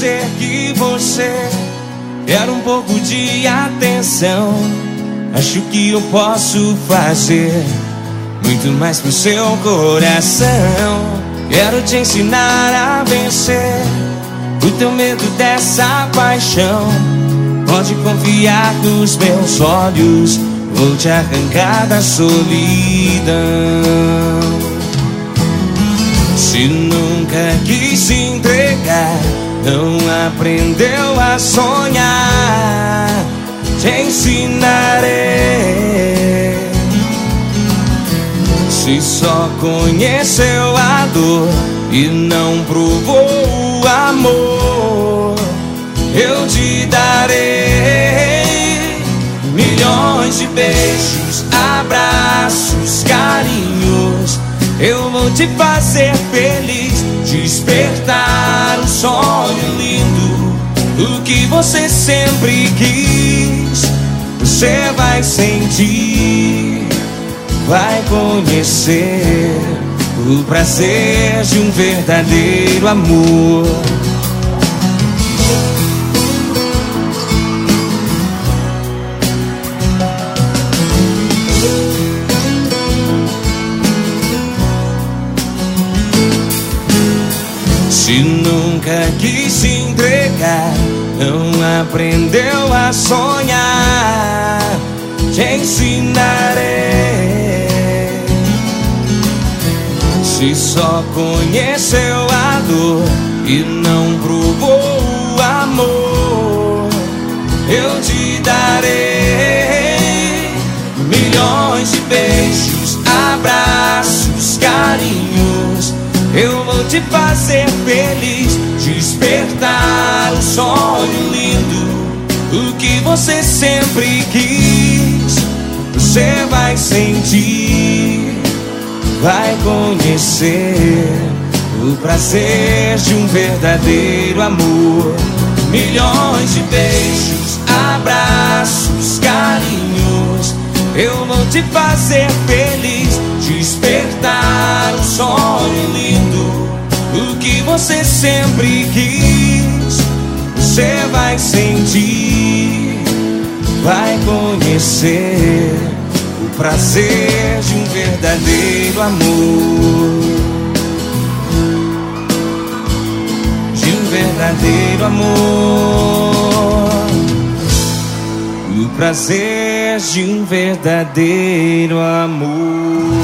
dizer que você quer um pouco de atenção. Acho que eu posso fazer muito mais pro seu coração. Quero te ensinar a vencer o teu medo dessa paixão. Pode confiar nos meus olhos, vou te arrancar da solidão. Se nunca quis se entregar, não aprendeu a sonhar, te ensinarei. Se só conheceu a dor e não provou o amor, eu te darei milhões de beijos, abraços, carinhos. Eu vou te fazer feliz, despertar um sonho lindo, o que você sempre quis. Você vai sentir, vai conhecer o prazer de um verdadeiro amor. Se nunca quis se entregar, não aprendeu a sonhar, te ensinarei. Se só conheceu a dor e não provou o amor, eu te darei milhões de beijos, abraços, carinhos. Eu vou te fazer feliz, despertar um sonho lindo, o que você sempre quis. Você vai sentir, vai conhecer o prazer de um verdadeiro amor. Milhões de beijos, abraços, carinhos. Eu vou te fazer feliz, despertar um sonho lindo, o que você sempre quis. Você vai sentir, vai conhecer o prazer de um verdadeiro amor, de um verdadeiro amor, o prazer de um verdadeiro amor.